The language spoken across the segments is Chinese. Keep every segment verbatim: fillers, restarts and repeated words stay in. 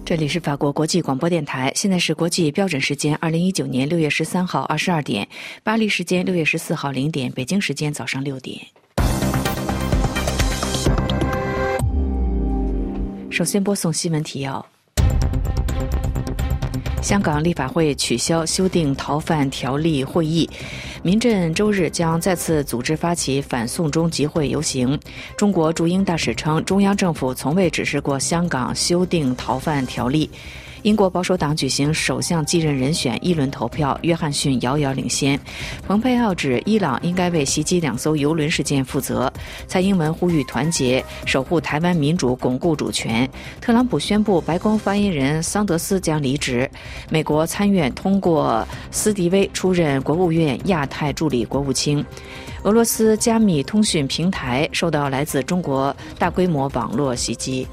这里是法国国际广播电台，现在是国际标准时间二零一九年六月十三号二十二点，巴黎时间六月十四号零点，北京时间早上六点。首先播送新闻提要。香港立法会取消修订逃犯条例会议，民阵周日将再次组织发起反送中集会游行。中国驻英大使称，中央政府从未指示过香港修订逃犯条例。英国保守党举行首相继任人选一轮投票，约翰逊遥遥领先。蓬佩奥指伊朗应该为袭击两艘油轮事件负责。蔡英文呼吁团结，守护台湾民主，巩固主权。特朗普宣布白宫发言人桑德斯将离职。美国参院通过斯蒂威出任国务院亚太助理国务卿。俄罗斯加密通讯平台受到来自中国大规模网络袭击。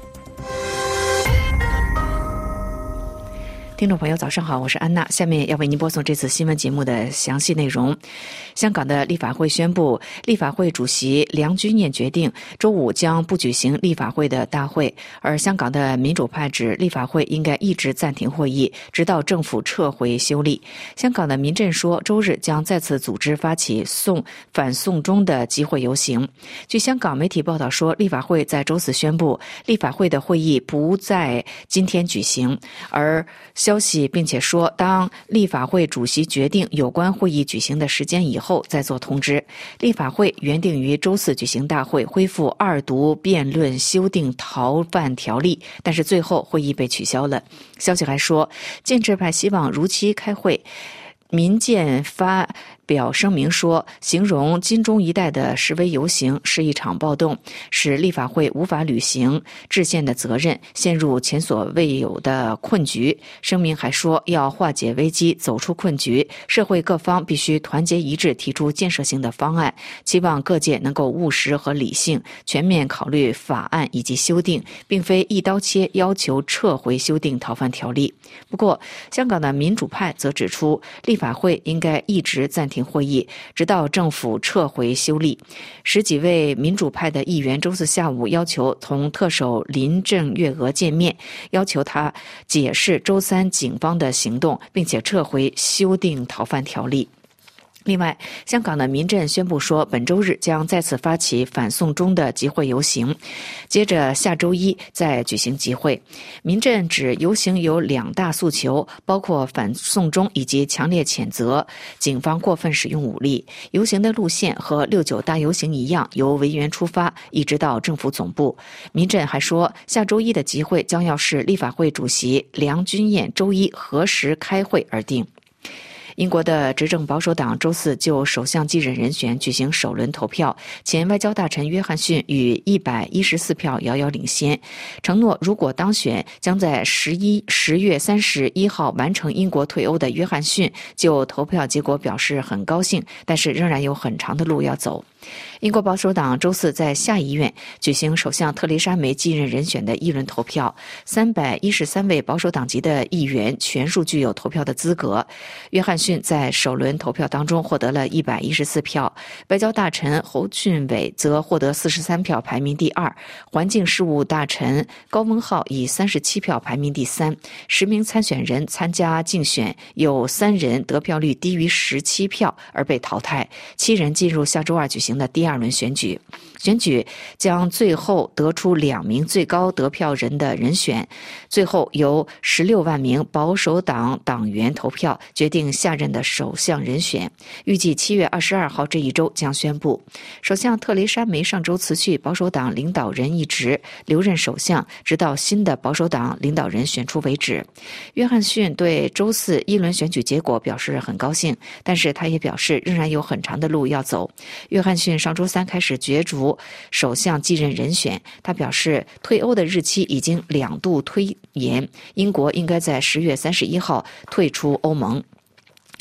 听众朋友早上好，我是安娜，下面要为您播送这次新闻节目的详细内容。香港的立法会宣布，立法会主席梁君彥决定周五将不举行立法会的大会，而香港的民主派指立法会应该一直暂停会议，直到政府撤回修例。香港的民阵说，周日将再次组织发起送反送中的集会游行。据香港媒体报道说，立法会在周四宣布，立法会的会议不在今天举行，而消息并且说，当立法会主席决定有关会议举行的时间以后再做通知。立法会原定于周四举行大会，恢复二读辩论修订逃犯条例，但是最后会议被取消了。消息还说，建制派希望如期开会。民建发表声明说，形容金钟一带的示威游行是一场暴动，使立法会无法履行制宪的责任，陷入前所未有的困局。声明还说，要化解危机，走出困局，社会各方必须团结一致，提出建设性的方案，期望各界能够务实和理性，全面考虑法案以及修订，并非一刀切要求撤回修订逃犯条例。不过，香港的民主派则指出，立法会应该一直暂停会议，直到政府撤回修例。十几位民主派的议员周四下午要求同特首林郑月娥见面，要求他解释周三警方的行动，并且撤回修订逃犯条例。另外，香港的民阵宣布说，本周日将再次发起反送中的集会游行，接着下周一再举行集会。民阵指游行有两大诉求，包括反送中以及强烈谴责警方过分使用武力。游行的路线和六九大游行一样，由维园出发，一直到政府总部。民阵还说，下周一的集会将要视立法会主席梁君彥周一何时开会而定。英国的执政保守党周四就首相继任人选举行首轮投票，前外交大臣约翰逊以一百一十四票遥遥领先，承诺如果当选，将在十一十月三十一号完成英国退欧的约翰逊就投票结果表示很高兴，但是仍然有很长的路要走。英国保守党周四在下议院举行首相特蕾莎梅继任人选的一轮投票，三百一十三位保守党籍的议员全数具有投票的资格。约翰逊在首轮投票当中获得了一百一十四票，外交大臣侯俊伟则获得四十三票，排名第二。环境事务大臣高文浩以三十七票排名第三。十名参选人参加竞选，有三人得票率低于十七票而被淘汰，七人进入下周二举行的第二轮选举。选举将最后得出两名最高得票人的人选，最后由十六万名保守党党员投票决定下任的首相人选，预计七月二十二号这一周将宣布。首相特蕾莎梅上周辞去保守党领导人一职，留任首相，直到新的保守党领导人选出为止。约翰逊对周四一轮选举结果表示很高兴，但是他也表示仍然有很长的路要走。约翰逊上周三开始角逐首相继任人选，他表示退欧的日期已经两度推延，英国应该在十月三十一号退出欧盟。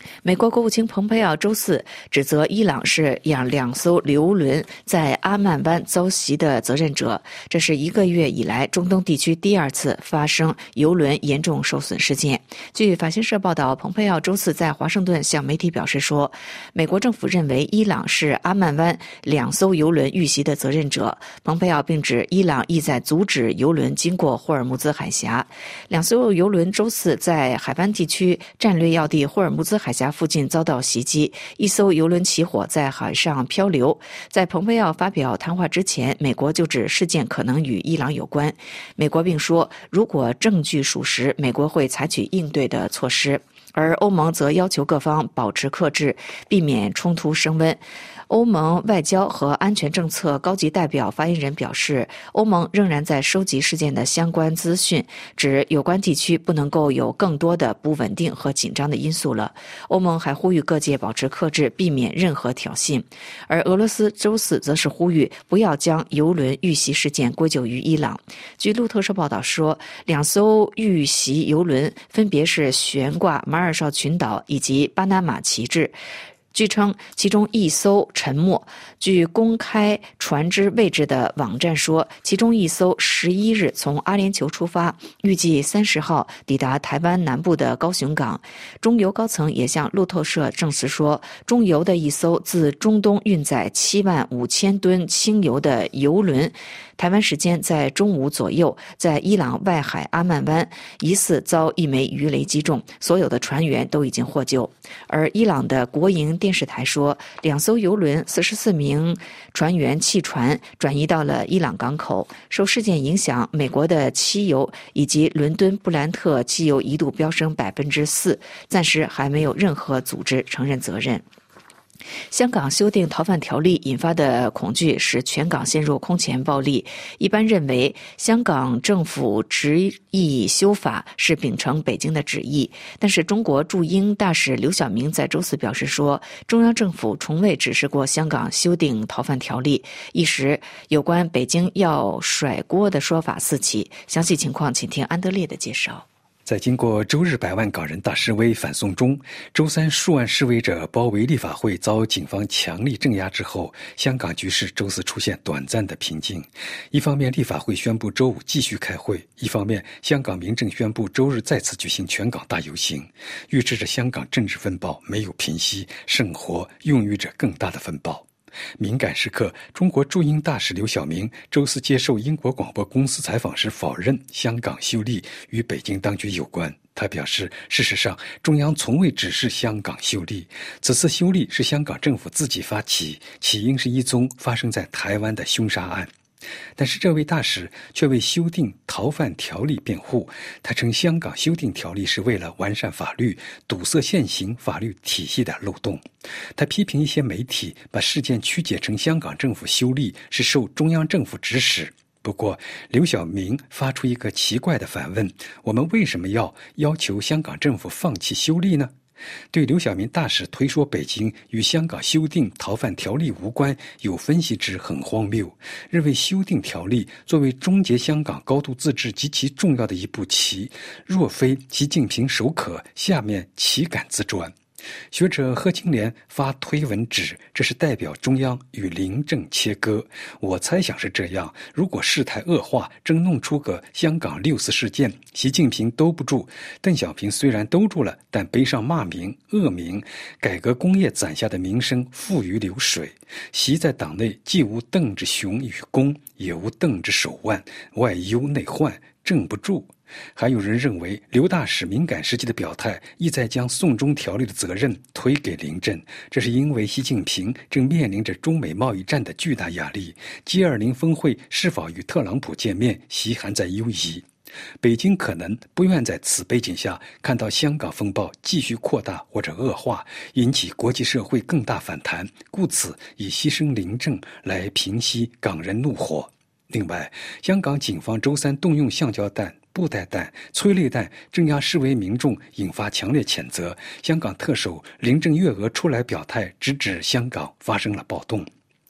美国国务卿蓬佩奥周四指责伊朗是让两艘油轮在阿曼湾遭袭的责任者，这是一个月以来中东地区第二次发生油轮严重受损事件。据法新社报道，蓬佩奥周四在华盛顿向媒体表示说，美国政府认为伊朗是阿曼湾两艘油轮遇袭的责任者。蓬佩奥并指伊朗意在阻止油轮经过霍尔木兹海峡。两艘油轮周四在海湾地区战略要地霍尔木兹海峡附近遭到袭击，一艘油轮起火在海上漂流。在蓬佩奥发表谈话之前，美国就指事件可能与伊朗有关。美国并说，如果证据属实，美国会采取应对的措施。而欧盟则要求各方保持克制，避免冲突升温。欧盟外交和安全政策高级代表发言人表示，欧盟仍然在收集事件的相关资讯，指有关地区不能够有更多的不稳定和紧张的因素了。欧盟还呼吁各界保持克制，避免任何挑衅。而俄罗斯周四则是呼吁不要将油轮遇袭事件归咎于伊朗。据路透社报道说，两艘遇袭油轮分别是悬挂马尔绍群岛以及巴拿马旗帜。据称，其中一艘沉没。据公开船只位置的网站说，其中一艘十一日从阿联酋出发，预计三十号抵达台湾南部的高雄港。中油高层也向路透社证实说，中油的一艘自中东运载七万五千吨轻油的油轮，台湾时间在中午左右，在伊朗外海阿曼湾疑似遭一枚鱼雷击中，所有的船员都已经获救。而伊朗的国营电视台说，两艘油轮四十四名船员弃船，转移到了伊朗港口。受事件影响，美国的汽油以及伦敦布兰特汽油一度飙升百分之四，暂时还没有任何组织承认责任。香港修订逃犯条例引发的恐惧使全港陷入空前暴力。一般认为，香港政府执意修法是秉承北京的旨意，但是中国驻英大使刘晓明在周四表示说，中央政府从未指示过香港修订逃犯条例，一时有关北京要甩锅的说法四起。详细情况请听安德烈的介绍。 在经过周日百万港人大示威反送中，周三数万示威者包围立法会遭警方强力镇压之后，香港局势周四出现短暂的平静。一方面立法会宣布周五继续开会，一方面香港民政宣布周日再次举行全港大游行，预示着香港政治风暴没有平息，圣火孕育着更大的风暴。敏感时刻，中国驻英大使刘晓明周四接受英国广播公司采访时否认香港修例与北京当局有关。他表示，事实上中央从未指示香港修例，此次修例是香港政府自己发起，起因是一宗发生在台湾的凶杀案。但是这位大使却为修订逃犯条例辩护，他称香港修订条例是为了完善法律，堵塞现行法律体系的漏洞。他批评一些媒体把事件曲解成香港政府修例是受中央政府指使。不过刘晓明发出一个奇怪的反问，我们为什么要要求香港政府放弃修例呢？对刘晓明大使推说北京与香港修订逃犯条例无关，有分析指很荒谬，认为修订条例作为终结香港高度自治极其重要的一步棋，若非习近平首可，下面岂敢自专？学者贺青莲发推文指，这是代表中央与临政切割。我猜想是这样，如果事态恶化，真弄出个香港六四事件，习近平兜不住，邓小平虽然兜住了，但背上骂名恶名，改革工业攒下的名声付于流水。习在党内既无邓之雄与功，也无邓之手腕，外忧内患，镇不住。还有人认为，刘大使敏感时期的表态意在将送中条例的责任推给临政，这是因为习近平正面临着中美贸易战的巨大压力。G 二十 峰会是否与特朗普见面，习还在犹疑。北京可能不愿在此背景下看到香港风暴继续扩大或者恶化，引起国际社会更大反弹，故此以牺牲临政来平息港人怒火。另外，香港警方周三动用橡胶弹、布袋弹、催泪弹镇压示威民众，引发强烈谴责。香港特首林郑月娥出来表态，直指香港发生了暴动。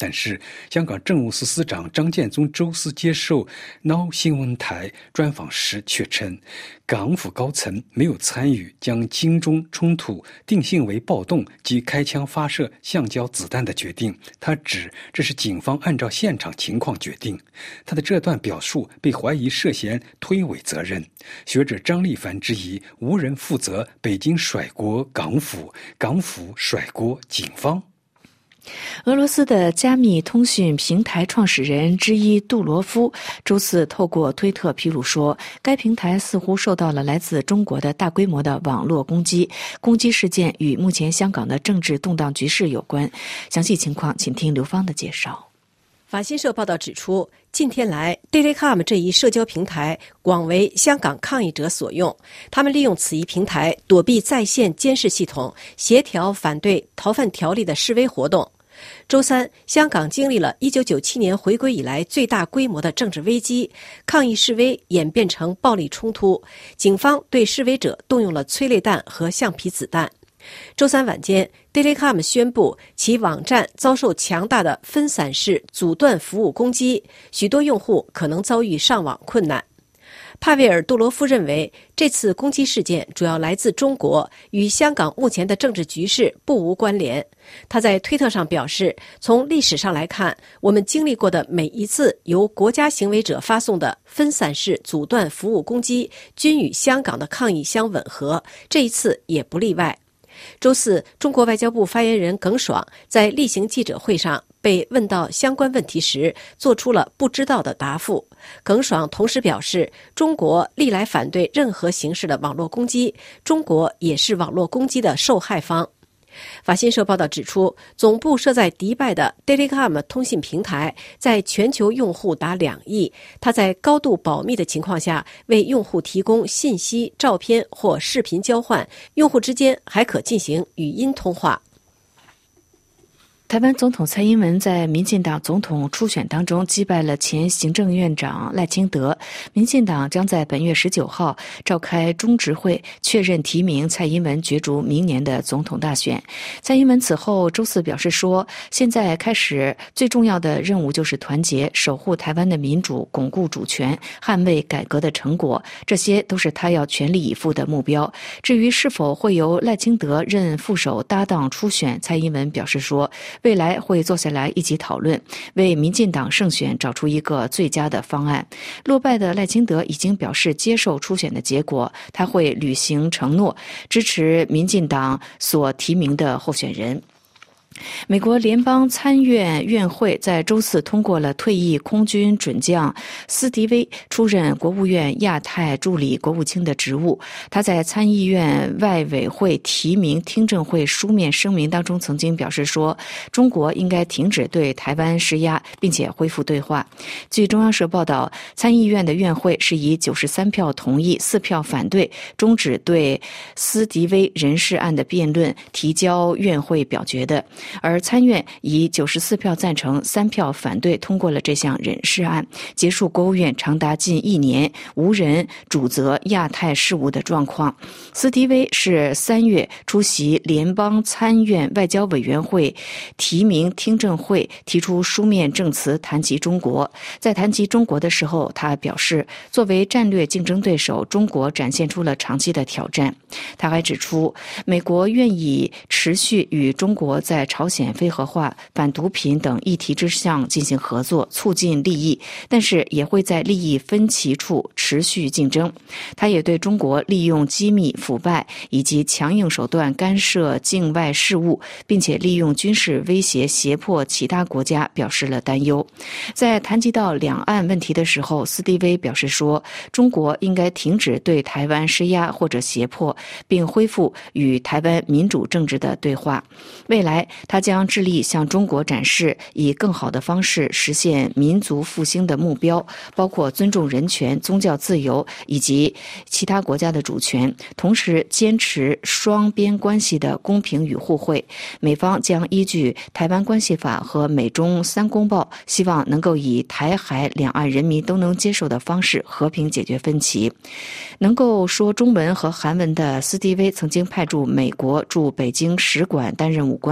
但是，香港政务司司长张建宗周四接受 Now 新闻台专访时却称，港府高层没有参与将金钟冲突定性为暴动及开枪发射橡胶子弹的决定。他指这是警方按照现场情况决定。他的这段表述被怀疑涉嫌推诿责任。学者张立凡质疑无人负责，北京甩锅港府，港府甩锅警方。 俄罗斯的加密通讯平台创始人之一杜罗夫周四透过推特披露说，该平台似乎受到了来自中国的大规模的网络攻击，攻击事件与目前香港的政治动荡局势有关。详细情况请听刘芳的介绍。 法新社报道指出，近天来 Telecom 这一社交平台广为香港抗议者所用，他们利用此一平台躲避在线监视系统，协调反对逃犯条例的示威活动。周三，香港经历了一九九七年回归以来最大规模的政治危机，抗议示威演变成暴力冲突，警方对示威者动用了催泪弹和橡皮子弹。周三晚间 Telecom 宣布其网站遭受强大的分散式阻断服务攻击，许多用户可能遭遇上网困难。帕维尔·杜罗夫认为，这次攻击事件主要来自中国，与香港目前的政治局势不无关联。他在推特上表示，从历史上来看，我们经历过的每一次由国家行为者发送的分散式阻断服务攻击，均与香港的抗议相吻合，这一次也不例外。周四，中国外交部发言人耿爽在例行记者会上被问到相关问题时，做出了不知道的答复。耿爽同时表示，中国历来反对任何形式的网络攻击，中国也是网络攻击的受害方。法新社报道指出，总部设在迪拜的 Telecom 通信平台在全球用户达两亿，它在高度保密的情况下为用户提供信息、照片或视频交换，用户之间还可进行语音通话。 台湾总统蔡英文在民进党总统初选当中击败了前行政院长赖清德，民进党将在本月十九号召开中执会，确认提名蔡英文角逐明年的总统大选。蔡英文此后周四表示说，现在开始最重要的任务就是团结，守护台湾的民主，巩固主权，捍卫改革的成果，这些都是他要全力以赴的目标。至于是否会由赖清德任副手搭档初选，蔡英文表示说，未来会坐下来一起讨论，为民进党胜选找出一个最佳的方案。落败的赖清德已经表示接受初选的结果，他会履行承诺，支持民进党所提名的候选人。美国联邦参院院会在周四通过了退役空军准将斯蒂威出任国务院亚太助理国务卿的职务。他在参议院外委会提名听证会书面声明当中曾经表示说，中国应该停止对台湾施压，并且恢复对话。据中央社报道，参议院的院会是以九十三票同意、四票反对终止对斯蒂威人事案的辩论，提交院会表决的。而参院以九十四票赞成、三票反对通过了这项人事案，结束国务院长达近一年无人主责亚太事务的状况。斯蒂威是三月出席联邦参院外交委员会提名听证会，提出书面证词谈及中国。在谈及中国的时候，他表示，作为战略竞争对手，中国展现出了长期的挑战。他还指出，美国愿意持续与中国在朝鲜非核化、反毒品等议题之上进行合作，促进利益，但是也会在利益分歧处持续竞争。他也对中国利用机密、腐败以及强硬手段干涉境外事务，并且利用军事威胁胁迫其他国家表示了担忧。在谈及到两岸问题的时候，斯蒂威表示说，中国应该停止对台湾施压或者胁迫，并恢复与台湾民主政治的对话。未来他将致力向中国展示以更好的方式实现民族复兴的目标，包括尊重人权、宗教自由以及其他国家的主权，同时坚持双边关系的公平与互惠。美方将依据《台湾关系法》和美中三公报，希望能够以台海两岸人民都能接受的方式和平解决分歧。能够说中文和韩文的斯蒂威曾经派驻美国驻北京使馆担任武官，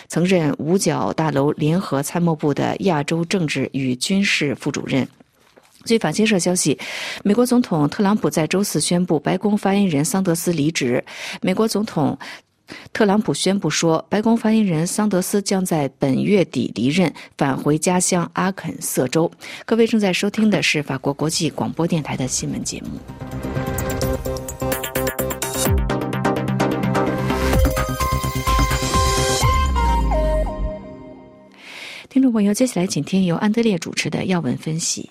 曾任五角大楼联合参谋部的亚洲政治与军事副主任。据法新社消息，美国总统特朗普在周四宣布白宫发言人桑德斯离职。美国总统特朗普宣布说，白宫发言人桑德斯将在本月底离任，返回家乡阿肯色州。各位正在收听的是法国国际广播电台的新闻节目。听众朋友，接下来请听由安德烈主持的要闻分析。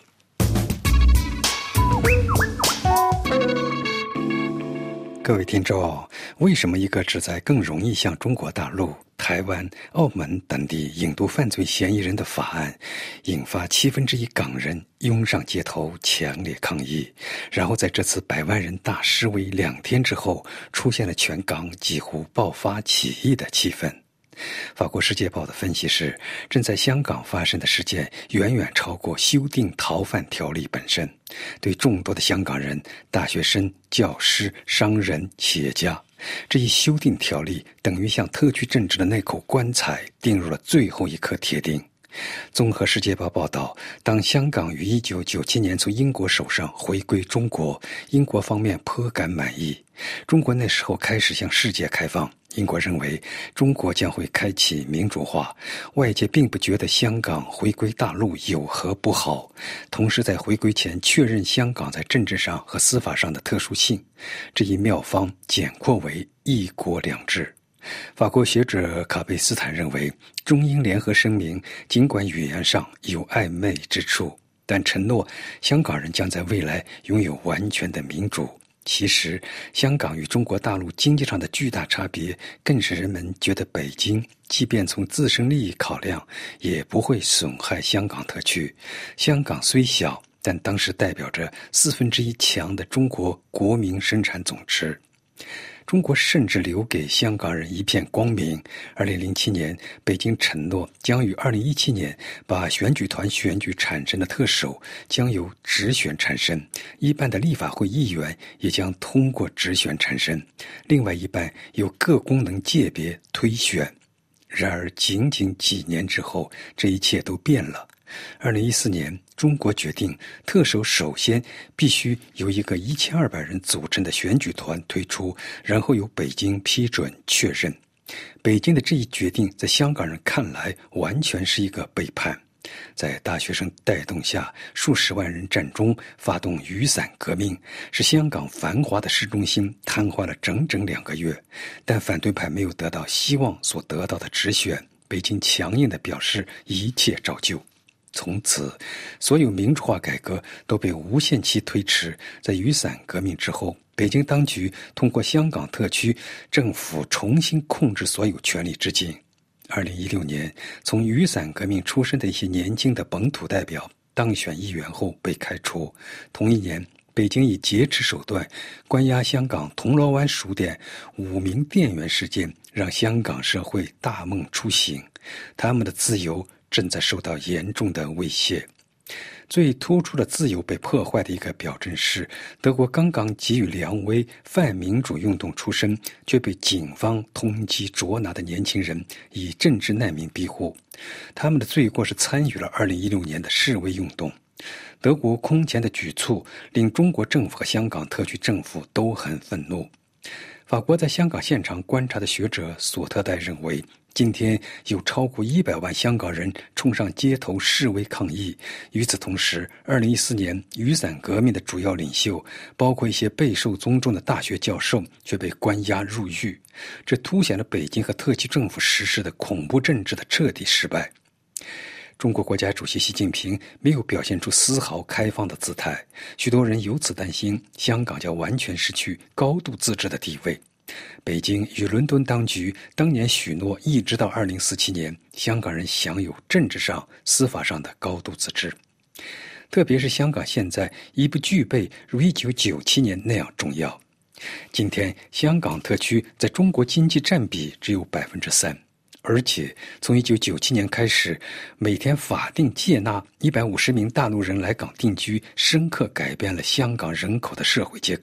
各位听众，为什么一个旨在更容易向中国大陆、台湾、澳门等地引渡犯罪嫌疑人的法案，引发七分之一港人涌上街头强烈抗议，然后在这次百万人大示威两天之后，出现了全港几乎爆发起义的气氛？法国《世界报》的分析是，正在香港发生的事件远远超过修订逃犯条例本身，对众多的香港人、大学生、教师、商人、企业家，这一修订条例等于向特区政治的那口棺材钉入了最后一颗铁钉。综合《世界报》报道，当香港于一九九七年从英国手上回归中国，英国方面颇感满意。中国那时候开始向世界开放，英国认为中国将会开启民主化，外界并不觉得香港回归大陆有何不好。同时在回归前确认香港在政治上和司法上的特殊性，这一妙方简括为一国两制。法国学者卡贝斯坦认为，中英联合声明尽管语言上有暧昧之处，但承诺香港人将在未来拥有完全的民主。其实，香港与中国大陆经济上的巨大差别，更使人们觉得北京即便从自身利益考量，也不会损害香港特区。香港虽小，但当时代表着四分之一强的中国国民生产总值。中国甚至留给香港人一片光明。二零零七年，北京承诺将于二零一七年把选举团选举产生的特首将由直选产生，一半的立法会议员也将通过直选产生，另外一半由各功能界别推选。然而，仅仅几年之后，这一切都变了。二零一四年，中国决定特首首先必须由一个一千二百人组成的选举团推出，然后由北京批准确认。北京的这一决定在香港人看来完全是一个背叛。在大学生带动下，数十万人站中发动雨伞革命，使香港繁华的市中心瘫痪了整整两个月。但反对派没有得到希望所得到的直选，北京强硬地表示一切照旧。从此，所有民主化改革都被无限期推迟。在雨伞革命之后，北京当局通过香港特区政府重新控制所有权力至今。二零一六年，从雨伞革命出身的一些年轻的本土代表当选议员后被开除。同一年，北京以劫持手段关押香港铜锣湾书店五名店员事件，让香港社会大梦初醒，他们的自由正在受到严重的威胁。最突出的自由被破坏的一个表征是，德国刚刚给予良威泛民主运动出身却被警方通缉捉拿的年轻人以政治难民庇护，他们的罪过是参与了二零一六年的示威运动。德国空前的举措令中国政府和香港特区政府都很愤怒。法国在香港现场观察的学者索特代认为，今天有超过一百万香港人冲上街头示威抗议。与此同时，二零一四年雨伞革命的主要领袖，包括一些备受尊重的大学教授，却被关押入狱。这凸显了北京和特区政府实施的恐怖政治的彻底失败。中国国家主席习近平没有表现出丝毫开放的姿态，许多人由此担心香港将完全失去高度自治的地位。北京与伦敦当局当年许诺，一直到二零四七年，香港人享有政治上、司法上的高度自治。特别是香港现在已不具备如一九九七年那样重要。今天，香港特区在中国经济占比只有百分之三。而且从一九九七年开始，每天法定接纳一百五十名大陆人来港定居，深刻改变了香港人口的社会结构。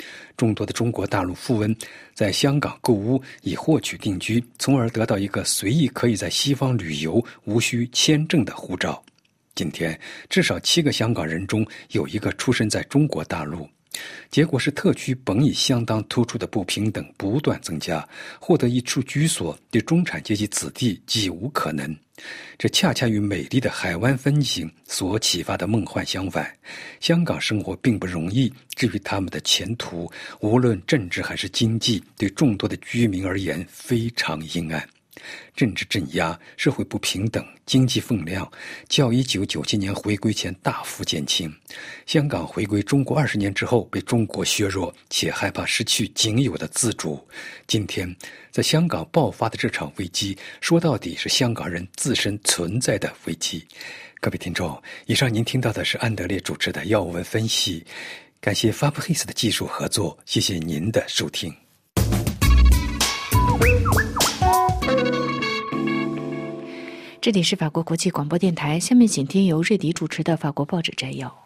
众多的中国大陆富翁在香港购屋以获取定居，从而得到一个随意可以在西方旅游无需签证的护照。今天至少七个香港人中有一个出生在中国大陆，结果是特区本已相当突出的不平等不断增加，获得一处居所对中产阶级子弟几无可能。这恰恰与美丽的海湾风景所启发的梦幻相反。香港生活并不容易，至于他们的前途，无论政治还是经济，对众多的居民而言非常阴暗。政治镇压、社会不平等、经济分量较一九九七年回归前大幅减轻。香港回归中国二十年之后被中国削弱，且害怕失去仅有的自主。今天在香港爆发的这场危机，说到底是香港人自身存在的危机。各位听众，以上您听到的是安德烈主持的要闻分析，感谢法布黑斯的技术合作，谢谢您的收听。 这里是法国国际广播电台，下面请听由瑞迪主持的法国报纸摘要。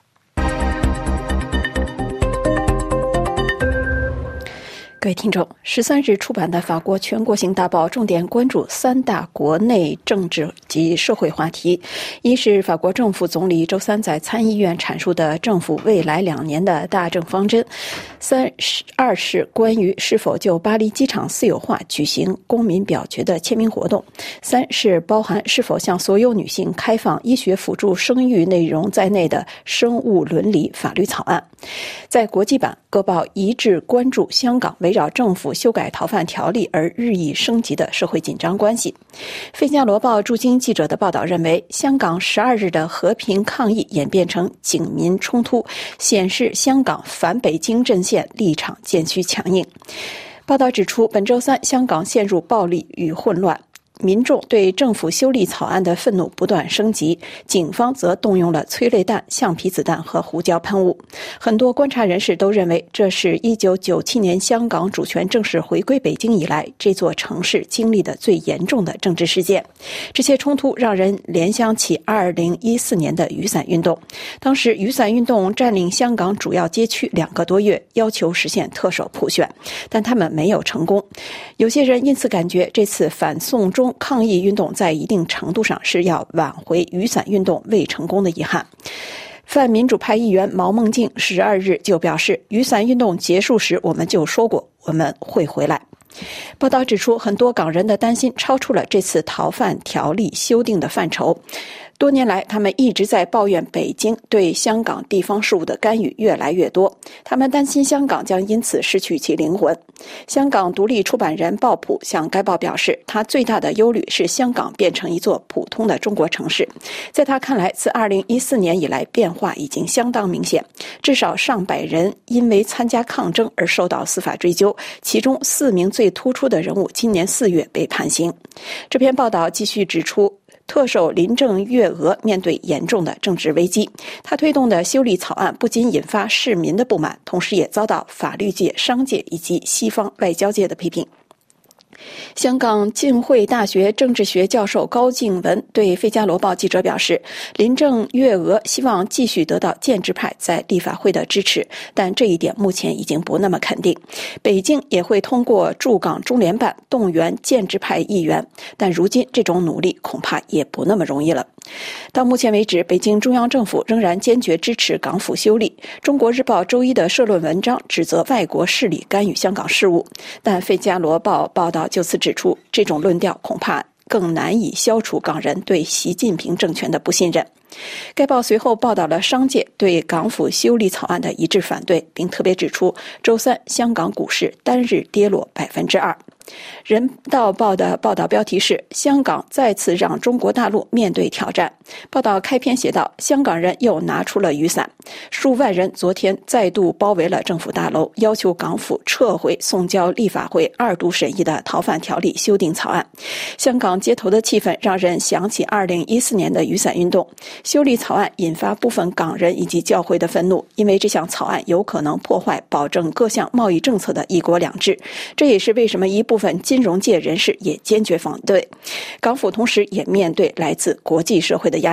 各位听众，十三日出版的法国全国性大报重点关注三大国内政治及社会话题。一是法国政府总理周三在参议院阐述的政府未来两年的大政方针；三二是关于是否就巴黎机场私有化举行公民表决的签名活动；三是包含是否向所有女性开放医学辅助生育内容在内的生物伦理法律草案。在国际版，各报一致关注香港围绕政府修改逃犯条例而日益升级的社会紧张关系。费加罗报驻京记者的报道认为，香港十二日的和平抗议演变成警民冲突，显示香港反北京阵线立场渐趋强硬。报道指出，本周三香港陷入暴力与混乱，民众对政府修例草案的愤怒不断升级，警方则动用了催泪弹、橡皮子弹和胡椒喷雾。很多观察人士都认为，这是一九九七年香港主权正式回归北京以来，这座城市经历的最严重的政治事件。这些冲突让人联想起二零一四年的雨伞运动，当时雨伞运动占领香港主要街区两个多月，要求实现特首普选，但他们没有成功。有些人因此感觉，这次反送中抗议运动在一定程度上是要挽回雨伞运动未成功的遗憾。泛民主派议员毛孟静十二日就表示，雨伞运动结束时我们就说过我们会回来。报道指出，很多港人的担心超出了这次逃犯条例修订的范畴。多年来，他们一直在抱怨北京对香港地方事务的干预越来越多，他们担心香港将因此失去其灵魂。香港独立出版人鲍普向该报表示，他最大的忧虑是香港变成一座普通的中国城市。在他看来，自二零一四年以来，变化已经相当明显，至少上百人因为参加抗争而受到司法追究，其中四名最突出的人物今年四月被判刑。这篇报道继续指出，特首林郑月娥面对严重的政治危机，她推动的修例草案不仅引发市民的不满，同时也遭到法律界、商界以及西方外交界的批评。香港浸会大学政治学教授高静文对《费加罗报》记者表示，林郑月娥希望继续得到建制派在立法会的支持，但这一点目前已经不那么肯定。北京也会通过驻港中联办动员建制派议员，但如今这种努力恐怕也不那么容易了。到目前为止，北京中央政府仍然坚决支持港府修例。中国日报周一的社论文章指责外国势力干预香港事务，但《费加罗报》报道就此指出，这种论调恐怕更难以消除港人对习近平政权的不信任。该报随后报道了商界对港府修例草案的一致反对，并特别指出，周三香港股市单日跌落百分之二。人道报的报道标题是“香港再次让中国大陆面对挑战”。报道开篇写道，香港人又拿出了雨伞，数万人昨天再度包围了政府大楼，要求港府撤回送交立法会二读审议的逃犯条例修订草案。香港街头的气氛让人想起二零一四年的雨伞运动。修例草案引发部分港人以及教会的愤怒，因为这项草案有可能破坏保证各项贸易政策的一国两制。这也是为什么一部分金融界人士也坚决反对。港府同时也面对来自国际社会的压力。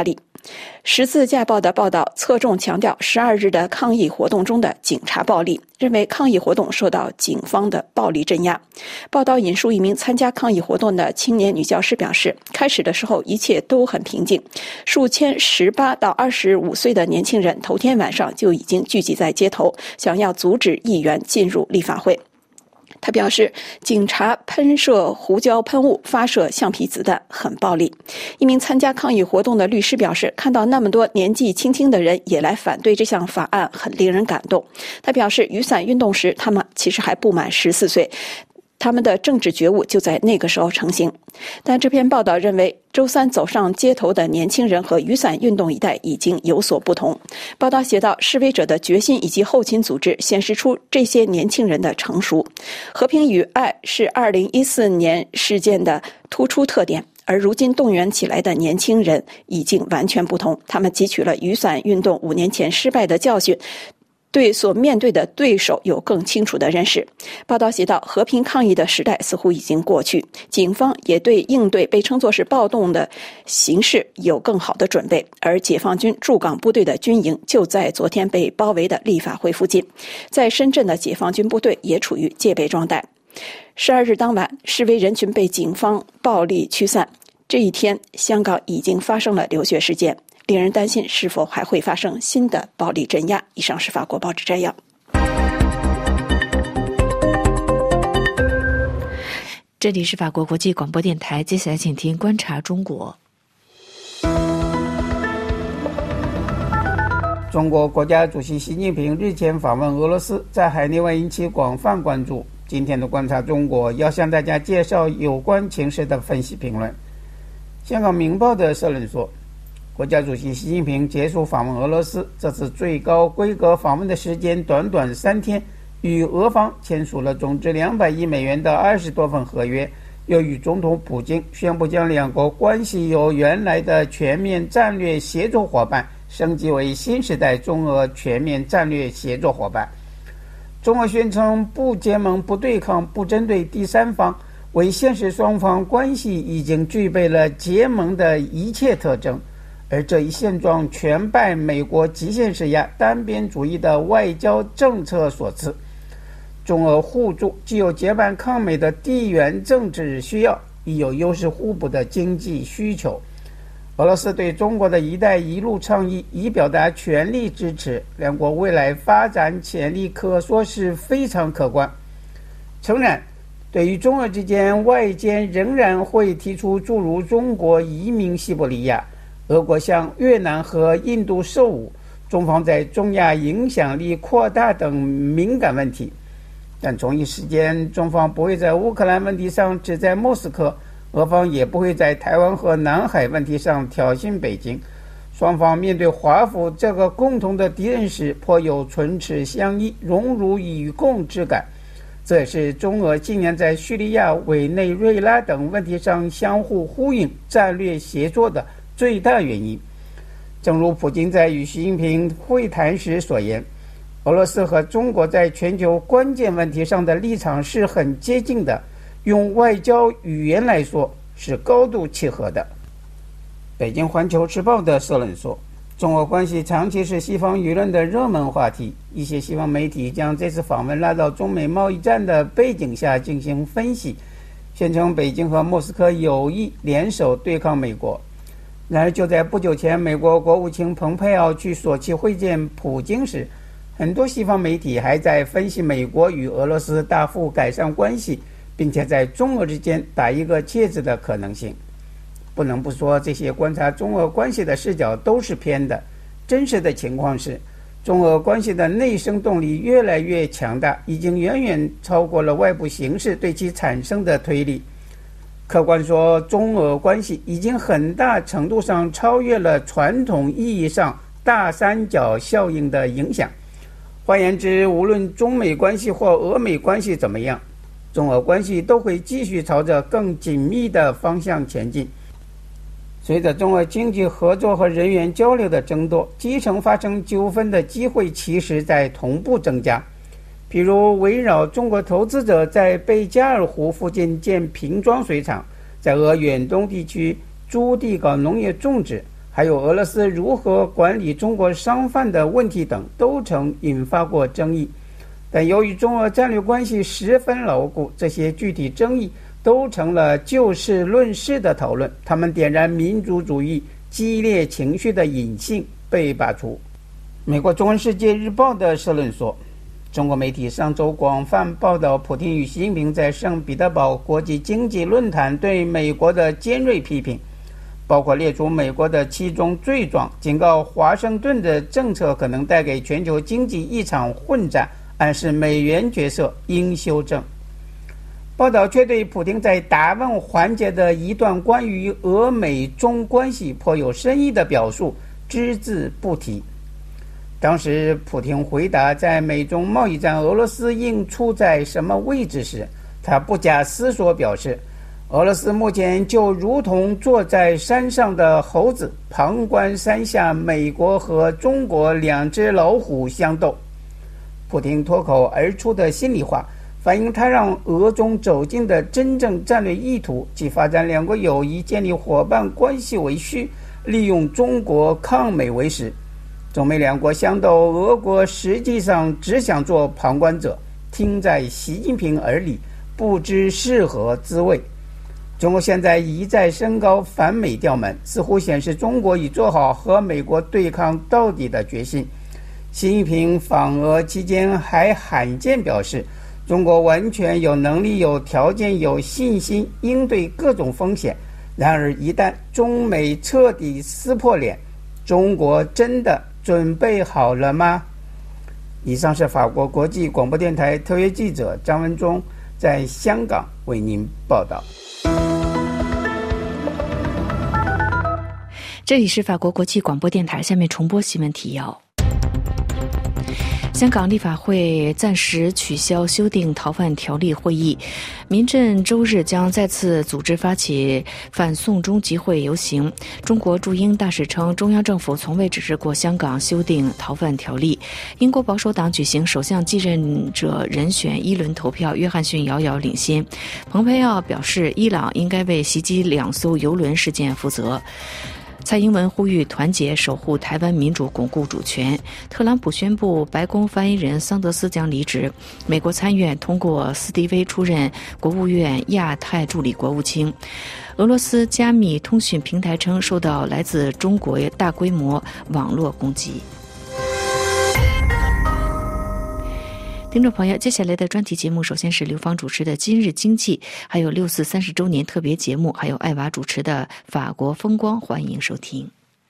十字架报的报道侧重强调十二日的抗议活动中的警察暴力，认为抗议活动受到警方的暴力镇压。报道引述一名参加抗议活动的青年女教师表示，开始的时候一切都很平静，数千十八到二十五岁的年轻人头天晚上就已经聚集在街头，想要阻止议员进入立法会。他表示，警察喷射胡椒喷雾、发射橡皮子弹，很暴力。一名参加抗议活动的律师表示，看到那么多年纪轻轻的人也来反对这项法案，很令人感动。他表示，雨伞运动时他们其实还不满十四岁，他们的政治觉悟就在那个时候成型。但这篇报道认为，周三走上街头的年轻人和雨伞运动一代已经有所不同。报道写道，示威者的决心以及后勤组织显示出这些年轻人的成熟。和平与爱是二零一四年事件的突出特点，而如今动员起来的年轻人已经完全不同，他们汲取了雨伞运动五年前失败的教训，对所面对的对手有更清楚的认识。报道写道，和平抗议的时代似乎已经过去，警方也对应对被称作是暴动的形势有更好的准备，而解放军驻港部队的军营就在昨天被包围的立法会附近，在深圳的解放军部队也处于戒备状态。十二日当晚，示威人群被警方暴力驱散。这一天，香港已经发生了流血事件，令人担心是否还会发生新的暴力镇压。以上是法国报纸摘要。 这里是法国国际广播电台，接下来请听观察中国。 中国国家主席习近平日前访问俄罗斯，在海内外引起广泛关注。今天的观察中国要向大家介绍有关情势的分析评论。香港明报的社论说，国家主席习近平结束访问俄罗斯，这次最高规格访问的时间短短三天，与俄方签署了总值两百亿美元的二十多份合约，又与总统普京宣布将两国关系由原来的全面战略协作伙伴升级为新时代中俄全面战略协作伙伴。中俄宣称不结盟、不对抗、不针对第三方，为现实双方关系已经具备了结盟的一切特征，而这一现状全拜美国极限施压、单边主义的外交政策所赐。中俄互助既有结伴抗美的地缘政治需要，亦有优势互补的经济需求。俄罗斯对中国的一带一路倡议已表达全力支持，两国未来发展潜力可说是非常可观。诚然，对于中俄之间，外间仍然会提出诸如中国移民西伯利亚、俄国向越南和印度售武、中方在中亚影响力扩大等敏感问题。但同一时间，中方不会在乌克兰问题上指责莫斯科，俄方也不会在台湾和南海问题上挑衅北京。双方面对华府这个共同的敌人时，颇有唇齿相依、荣辱与共之感。这也是中俄近年在叙利亚、委内瑞拉等问题上相互呼应、战略协作的最大原因。正如普京在与习近平会谈时所言，俄罗斯和中国在全球关键问题上的立场是很接近的，用外交语言来说是高度契合的。北京环球时报的社论说，中俄关系长期是西方舆论的热门话题，一些西方媒体将这次访问拉到中美贸易战的背景下进行分析，宣称北京和莫斯科有意联手对抗美国。然而就在不久前，美国国务卿蓬佩奥去索契会见普京时，很多西方媒体还在分析美国与俄罗斯大幅改善关系，并且在中俄之间打一个戒指的可能性。不能不说，这些观察中俄关系的视角都是偏的。真实的情况是，中俄关系的内生动力越来越强大，已经远远超过了外部形势对其产生的推力。客观说，中俄关系已经很大程度上超越了传统意义上大三角效应的影响。换言之，无论中美关系或俄美关系怎么样，中俄关系都会继续朝着更紧密的方向前进。随着中俄经济合作和人员交流的增多，基层发生纠纷的机会其实在同步增加。比如围绕中国投资者在贝加尔湖附近建瓶装水厂，在俄远东地区租地搞农业种植， 还有俄罗斯如何管理中国商贩的问题等，都曾引发过争议。但由于中俄战略关系十分牢固，这些具体争议都成了就事论事的讨论，他们点燃民族主义激烈情绪的隐性被拔除。美国中文世界日报的社论说，中国媒体上周广泛报道普丁与习近平在圣彼得堡国际经济论坛对美国的尖锐批评，包括列出美国的七宗罪状，警告华盛顿的政策可能带给全球经济一场混战，暗示美元角色应修正。报道却对普丁在答问环节的一段关于俄美中关系颇有深意的表述只字不提。当时普丁回答在美中贸易战俄罗斯应处在什么位置时，他不假思索表示，俄罗斯目前就如同坐在山上的猴子，旁观山下美国和中国两只老虎相斗。普丁脱口而出的心里话，反映他让俄中走近的真正战略意图，即发展两国友谊、建立伙伴关系为虚，利用中国抗美为实。中美两国相斗，俄国实际上只想做旁观者，听在习近平耳里，不知是何滋味。中国现在一再升高反美调门，似乎显示中国已做好和美国对抗到底的决心。习近平访俄期间还罕见表示，中国完全有能力、有条件、有信心应对各种风险。然而一旦中美彻底撕破脸，中国真的准备好了吗？以上是法国国际广播电台特约记者张文忠在香港为您报道。 这里是法国国际广播电台，下面重播新闻提要。香港立法会暂时取消修订逃犯条例会议，民阵周日将再次组织发起反送中集会游行。中国驻英大使称，中央政府从未指示过香港修订逃犯条例。英国保守党举行首相继任者人选一轮投票，约翰逊遥遥领先。蓬佩奥表示，伊朗应该为袭击两艘邮轮事件负责。蔡英文呼吁团结守护台湾民主，巩固主权。特朗普宣布白宫发言人桑德斯将离职。美国参院通过斯蒂威出任国务院亚太助理国务卿。俄罗斯加密通讯平台称受到来自中国大规模网络攻击。听众朋友，接下来的专题节目首先是刘芳主持的今日经济，还有六四三十周年特别节目，还有艾娃主持的法国风光，欢迎收听。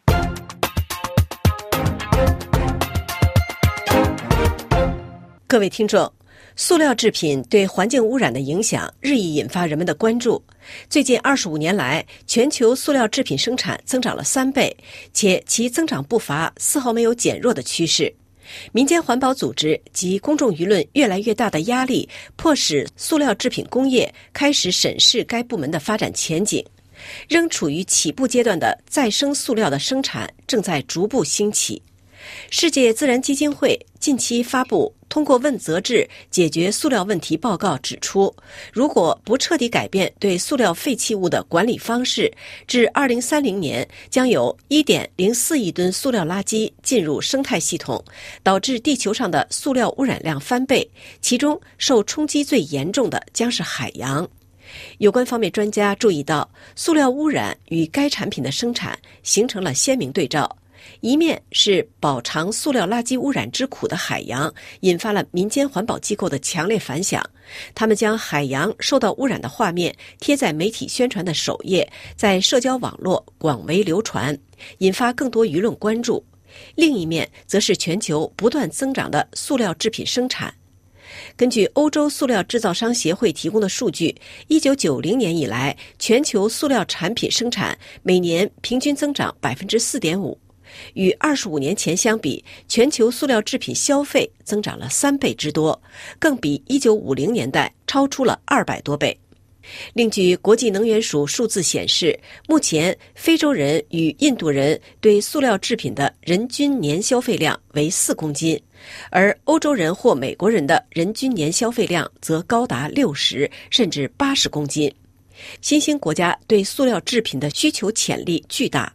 各位听众，塑料制品对环境污染的影响日益引发人们的关注。最近二十五年来，全球塑料制品生产增长了三倍，且其增长步伐丝毫没有减弱的趋势。民间环保组织及公众舆论越来越大的压力，迫使塑料制品工业开始审视该部门的发展前景。仍处于起步阶段的再生塑料的生产正在逐步兴起。世界自然基金会近期发布通过问责制解决塑料问题报告，指出，如果不彻底改变对塑料废弃物的管理方式，至二零三零年将有 一点零四亿吨塑料垃圾进入生态系统，导致地球上的塑料污染量翻倍，其中受冲击最严重的将是海洋。有关方面专家注意到，塑料污染与该产品的生产形成了鲜明对照。一面是饱尝塑料垃圾污染之苦的海洋，引发了民间环保机构的强烈反响，他们将海洋受到污染的画面贴在媒体宣传的首页，在社交网络广为流传，引发更多舆论关注。另一面则是全球不断增长的塑料制品生产。根据欧洲塑料制造商协会提供的数据，一九九零年以来，全球塑料产品生产每年平均增长 百分之四点五。与二十五年前相比，全球塑料制品消费增长了三倍之多，更比一九五零年代超出了二百多倍。另据国际能源署数字显示，目前非洲人与印度人对塑料制品的人均年消费量为四公斤，而欧洲人或美国人的人均年消费量则高达六十甚至八十公斤。新兴国家对塑料制品的需求潜力巨大。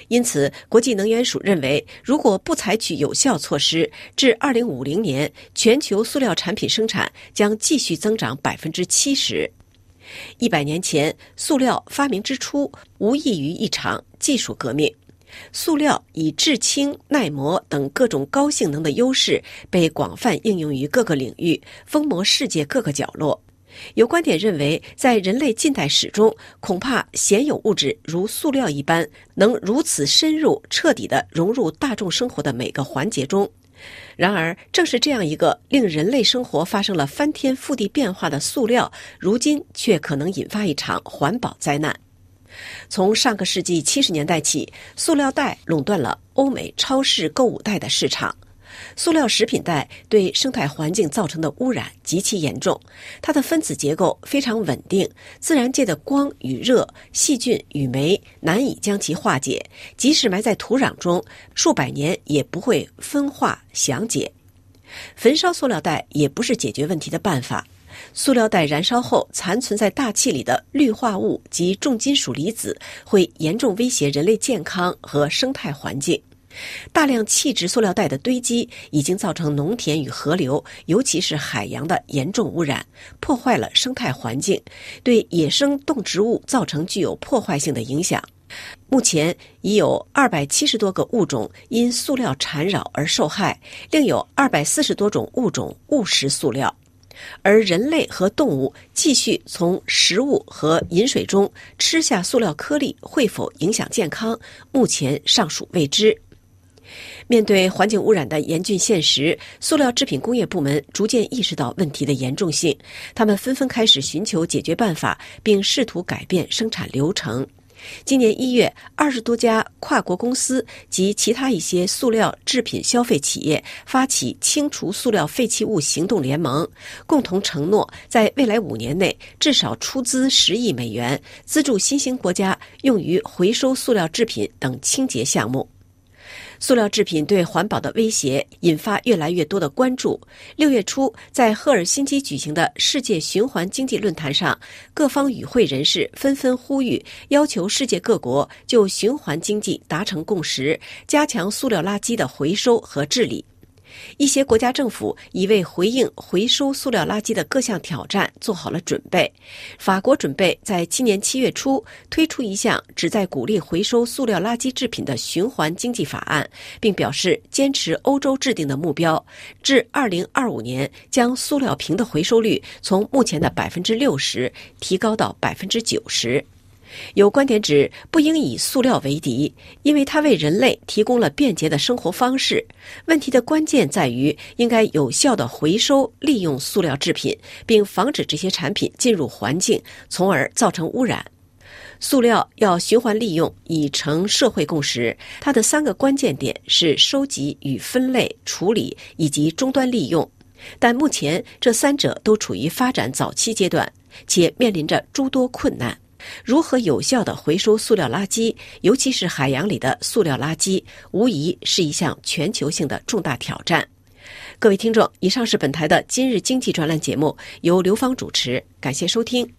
因此，国际能源署认为，如果不采取有效措施，至二零五零年，全球塑料产品生产将继续增长百分之七十。一百年前，塑料发明之初，无异于一场技术革命。塑料以制轻、耐磨等各种高性能的优势，被广泛应用于各个领域，风靡世界各个角落。有观点认为，在人类近代史中，恐怕鲜有物质如塑料一般，能如此深入、彻底地融入大众生活的每个环节中。然而，正是这样一个令人类生活发生了翻天覆地变化的塑料，如今却可能引发一场环保灾难。从上个世纪七十年代起，塑料袋垄断了欧美超市购物袋的市场。塑料食品袋对生态环境造成的污染极其严重，它的分子结构非常稳定，自然界的光与热、细菌与酶难以将其化解，即使埋在土壤中，数百年也不会分化详解。焚烧塑料袋也不是解决问题的办法。塑料袋燃烧后残存在大气里的氯化物及重金属离子会严重威胁人类健康和生态环境。大量弃置塑料袋的堆积已经造成农田与河流，尤其是海洋的严重污染，破坏了生态环境，对野生动植物造成具有破坏性的影响。目前已有二百七十多个物种因塑料缠绕而受害，另有二百四十多种物种误食塑料。而人类和动物继续从食物和饮水中吃下塑料颗粒会否影响健康，目前尚属未知。面对环境污染的严峻现实，塑料制品工业部门逐渐意识到问题的严重性，他们纷纷开始寻求解决办法，并试图改变生产流程。今年一月，二十多家跨国公司及其他一些塑料制品消费企业发起清除塑料废弃物行动联盟，共同承诺在未来五年内至少出资十亿美元，资助新兴国家用于回收塑料制品等清洁项目。塑料制品对环保的威胁引发越来越多的关注。六月初，在赫尔辛基举行的世界循环经济论坛上，各方与会人士纷纷呼吁，要求世界各国就循环经济达成共识，加强塑料垃圾的回收和治理。一些国家政府已为回应回收塑料垃圾的各项挑战做好了准备。法国准备在今年七月初推出一项旨在鼓励回收塑料垃圾制品的循环经济法案，并表示坚持欧洲制定的目标，至二零二五年将塑料瓶的回收率从目前的百分之六十提高到百分之九十。有观点指，不应以塑料为敌，因为它为人类提供了便捷的生活方式。问题的关键在于，应该有效地回收利用塑料制品，并防止这些产品进入环境，从而造成污染。塑料要循环利用已成社会共识，它的三个关键点是收集与分类、处理以及终端利用。但目前这三者都处于发展早期阶段，且面临着诸多困难。如何有效地回收塑料垃圾，尤其是海洋里的塑料垃圾，无疑是一项全球性的重大挑战。各位听众，以上是本台的今日经济专栏节目，由刘芳主持，感谢收听。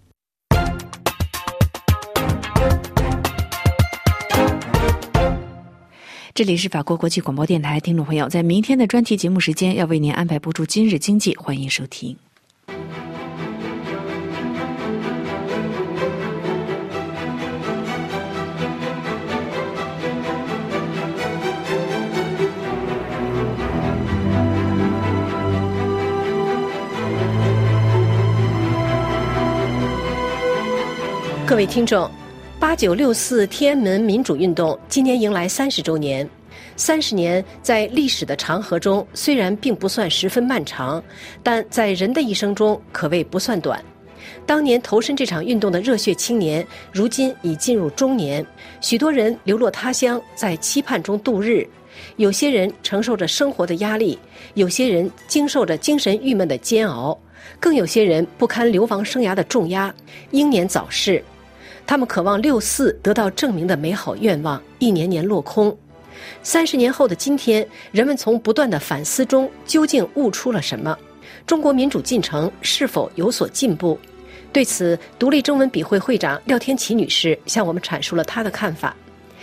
这里是法国国际广播电台，听众朋友，在明天的专题节目时间要为您安排播出今日经济，欢迎收听。 各位听众，八九六四天安门民主运动今年迎来三十周年。三十年在历史的长河中，虽然并不算十分漫长，但在人的一生中可谓不算短。当年投身这场运动的热血青年，如今已进入中年，许多人流落他乡，在期盼中度日。有些人承受着生活的压力，有些人经受着精神郁闷的煎熬，更有些人不堪流亡生涯的重压，英年早逝。他们渴望六四得到证明的美好愿望一年年落空。三十年后的今天，人们从不断的反思中究竟悟出了什么？中国民主进程是否有所进步？对此，独立中文笔会会长廖天琪女士向我们阐述了她的看法。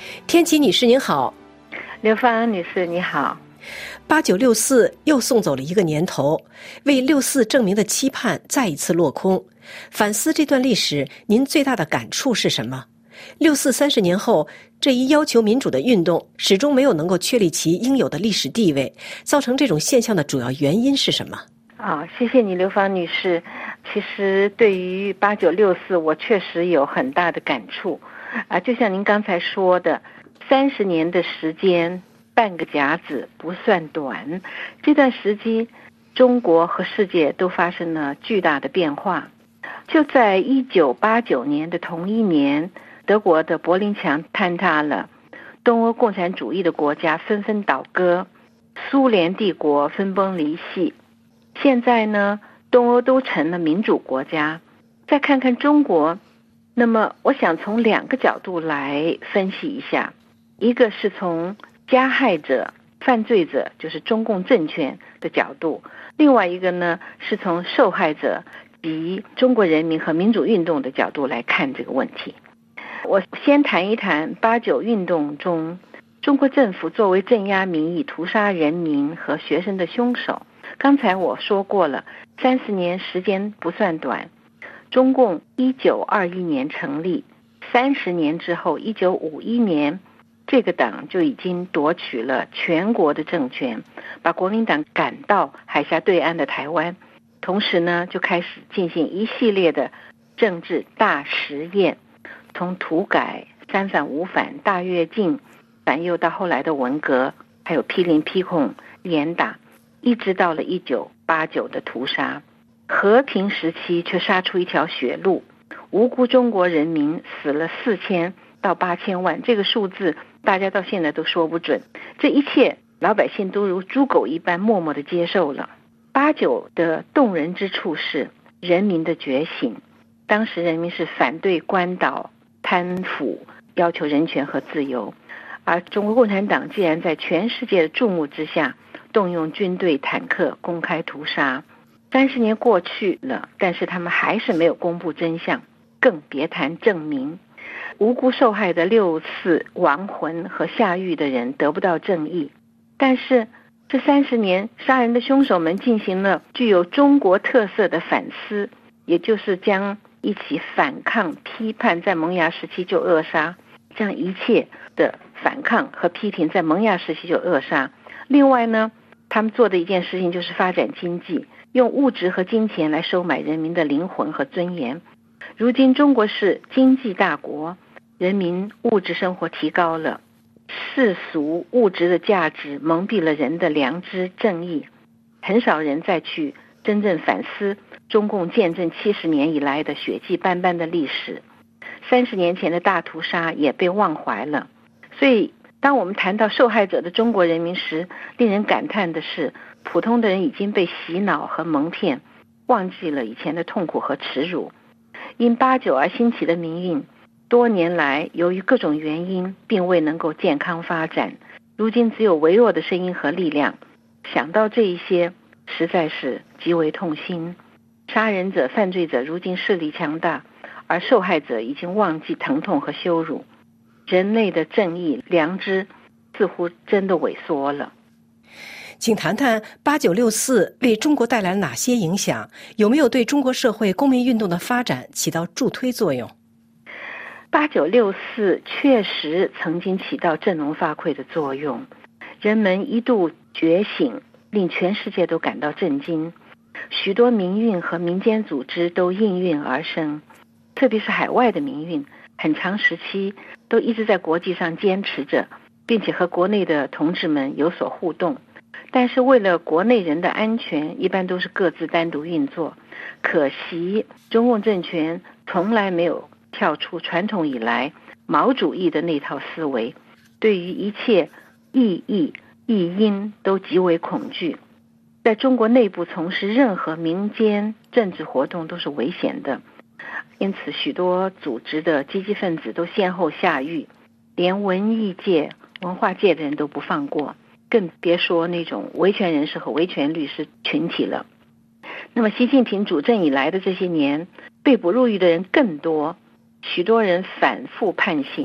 天琪女士您好。 刘芳女士你好。 八九六四又送走了一个年头，为六四证明的期盼再一次落空。反思这段历史，您最大的感触是什么？六四三十年后，这一要求民主的运动始终没有能够确立其应有的历史地位，造成这种现象的主要原因是什么？ 啊、哦，谢谢你刘芳女士。其实对于八九六四我确实有很大的感触啊，就像您刚才说的，三十年的时间，半个甲子不算短，这段时期中国和世界都发生了巨大的变化。就在一九八九年的同一年，德国的柏林墙坍塌了，东欧共产主义的国家纷纷倒戈，苏联帝国分崩离析。现在呢，东欧都成了民主国家。再看看中国，那么我想从两个角度来分析一下，一个是从加害者、犯罪者，就是中共政权的角度，另外一个呢是从受害者及中国人民和民主运动的角度来看这个问题。我先谈一谈八九运动中中国政府作为镇压民意、屠杀人民和学生的凶手。刚才我说过了，三十年时间不算短，中共一九二一年成立，三十年之后一九五一年这个党就已经夺取了全国的政权，把国民党赶到海峡对岸的台湾，同时呢就开始进行一系列的政治大实验，从土改、三反五反、大跃进，反右到后来的文革，还有批林批控、严打，一直到了一九八九的屠杀。和平时期却杀出一条血路，无辜中国人民死了四千到八千万，这个数字大家到现在都说不准。这一切老百姓都如猪狗一般默默地接受了。八九的动人之处是人民的觉醒，当时人民是反对官倒、贪腐，要求人权和自由，而中国共产党既然在全世界的注目之下动用军队、坦克公开屠杀。三十年过去了，但是他们还是没有公布真相，更别谈证明。无辜受害的六四亡魂和下狱的人得不到正义。但是这三十年，杀人的凶手们进行了具有中国特色的反思，也就是将一起反抗、批判在萌芽时期就扼杀，将一切的反抗和批评在萌芽时期就扼杀。另外呢，他们做的一件事情就是发展经济，用物质和金钱来收买人民的灵魂和尊严。如今中国是经济大国，人民物质生活提高了，世俗物质的价值蒙蔽了人的良知正义，很少人再去真正反思中共建政七十年以来的血迹斑斑的历史。三十年前的大屠杀也被忘怀了。所以当我们谈到受害者的中国人民时，令人感叹的是，普通的人已经被洗脑和蒙骗，忘记了以前的痛苦和耻辱。因八九而兴起的民运，多年来由于各种原因并未能够健康发展，如今只有微弱的声音和力量。想到这一些，实在是极为痛心。杀人者、犯罪者如今势力强大，而受害者已经忘记疼痛和羞辱。人类的正义、良知似乎真的萎缩了。 请谈谈八九六四为中国带来了哪些影响？有没有对中国社会公民运动的发展起到助推作用？ 八九六四确实曾经起到振聋发聩的作用，人们一度觉醒，令全世界都感到震惊。许多民运和民间组织都应运而生，特别是海外的民运，很长时期都一直在国际上坚持着，并且和国内的同志们有所互动。但是为了国内人的安全，一般都是各自单独运作。可惜中共政权从来没有跳出传统以来毛主义的那套思维，对于一切异议、异因都极为恐惧。在中国内部从事任何民间政治活动都是危险的，因此许多组织的积极分子都先后下狱，连文艺界、文化界的人都不放过，更别说那种维权人士和维权律师群体了。那么习近平主政以来的这些年，被捕入狱的人更多，许多人反复判刑，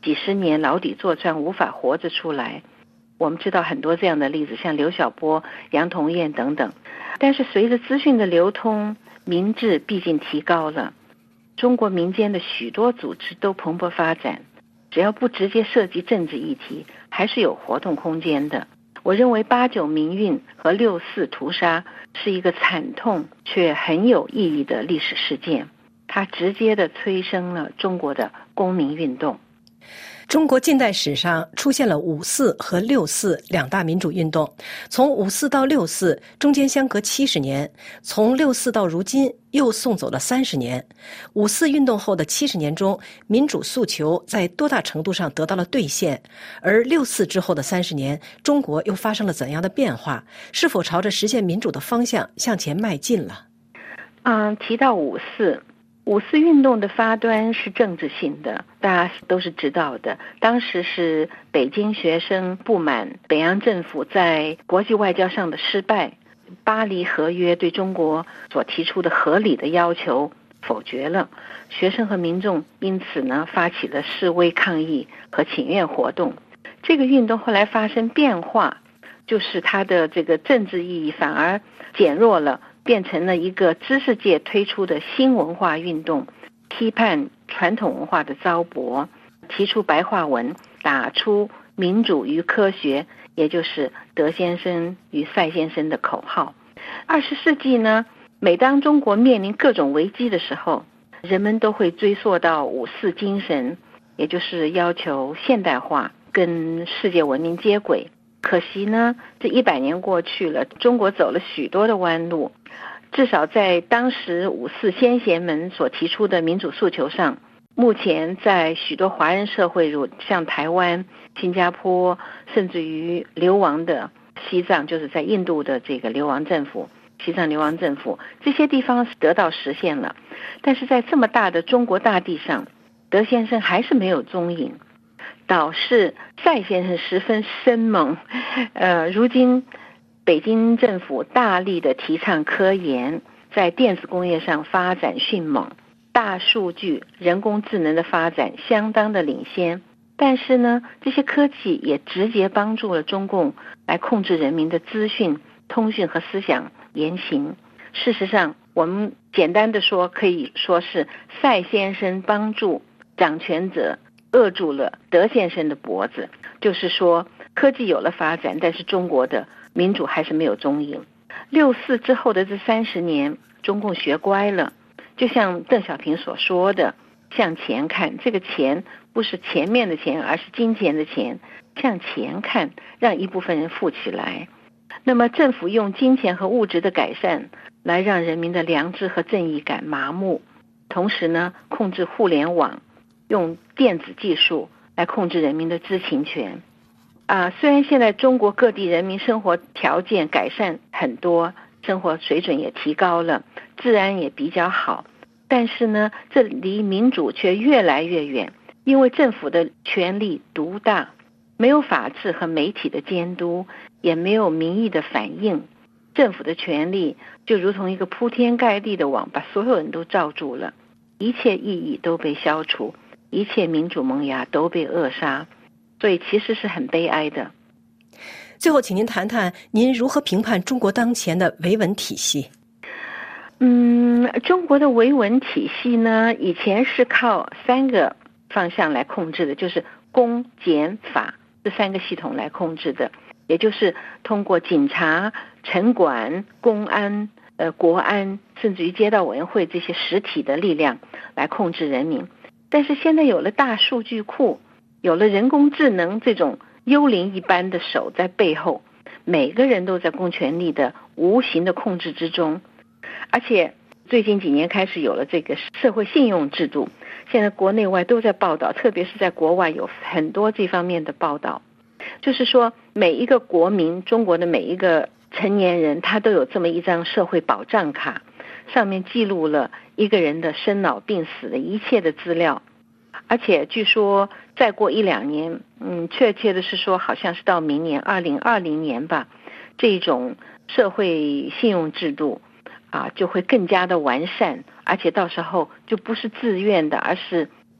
几十年牢底坐穿，无法活着出来。我们知道很多这样的例子，像刘晓波、杨同艳等等。但是随着资讯的流通，民智毕竟提高了，中国民间的许多组织都蓬勃发展，只要不直接涉及政治议题，还是有活动空间的。我认为八九民运和六四屠杀是一个惨痛却很有意义的历史事件，它直接的催生了中国的公民运动。 中国近代史上出现了五四和六四两大民主运动，从五四到六四中间相隔七十年，从六四到如今又送走了三十年。五四运动后的七十年中，民主诉求在多大程度上得到了兑现？而六四之后的三十年，中国又发生了怎样的变化？是否朝着实现民主的方向向前迈进了？ 嗯，提到五四。五四运动的发端是政治性的，大家都是知道的。当时是北京学生不满北洋政府在国际外交上的失败，巴黎合约对中国所提出的合理的要求否决了，学生和民众因此呢发起了示威抗议和请愿活动。这个运动后来发生变化，就是它的这个政治意义反而减弱了，变成了一个知识界推出的新文化运动，批判传统文化的糟粕，提出白话文，打出民主与科学，也就是德先生与赛先生的口号。二十世纪呢，每当中国面临各种危机的时候，人们都会追溯到五四精神，也就是要求现代化跟世界文明接轨。可惜呢，这一百年过去了，中国走了许多的弯路，至少在当时五四先贤们所提出的民主诉求上，目前在许多华人社会，如像台湾、新加坡，甚至于流亡的西藏，就是在印度的这个流亡政府，西藏流亡政府，这些地方是得到实现了。但是在这么大的中国大地上，德先生还是没有踪影。倒是赛先生十分生猛，呃，如今北京政府大力的提倡科研，在电子工业上发展迅猛，大数据、人工智能的发展相当的领先。但是呢，这些科技也直接帮助了中共来控制人民的资讯、通讯和思想言行。事实上，我们简单的说，可以说是赛先生帮助掌权者扼住了德先生的脖子，就是说科技有了发展，但是中国的民主还是没有踪影。六四之后的这三十年，中共学乖了，就像邓小平所说的，向前看，这个钱不是前面的钱，而是金钱的钱，向前看，让一部分人富起来。那么政府用金钱和物质的改善来让人民的良知和正义感麻木，同时呢，控制互联网，用电子技术来控制人民的知情权。啊，虽然现在中国各地人民生活条件改善很多，生活水准也提高了，治安也比较好，但是呢，这离民主却越来越远，因为政府的权力独大，没有法治和媒体的监督，也没有民意的反应，政府的权力就如同一个铺天盖地的网，把所有人都罩住了，一切意义都被消除，一切民主萌芽都被扼杀，所以其实是很悲哀的。 最后请您谈谈您如何评判中国当前的维稳体系。 嗯，中国的维稳体系呢，以前是靠三个方向来控制的，就是公检法这三个系统来控制的，也就是通过警察、城管、公安、呃国安，甚至于街道委员会这些实体的力量来控制人民。但是现在有了大数据库，有了人工智能这种幽灵一般的手在背后，每个人都在公权力的无形的控制之中。而且最近几年开始有了这个社会信用制度，现在国内外都在报道，特别是在国外有很多这方面的报道，就是说每一个国民，中国的每一个成年人，他都有这么一张社会保障卡，上面记录了一个人的生老病死的一切的资料。而且据说再过一两年，嗯，确切的是说好像是到明年二零二零年吧，这种社会信用制度啊就会更加的完善，而且到时候就不是自愿的，而是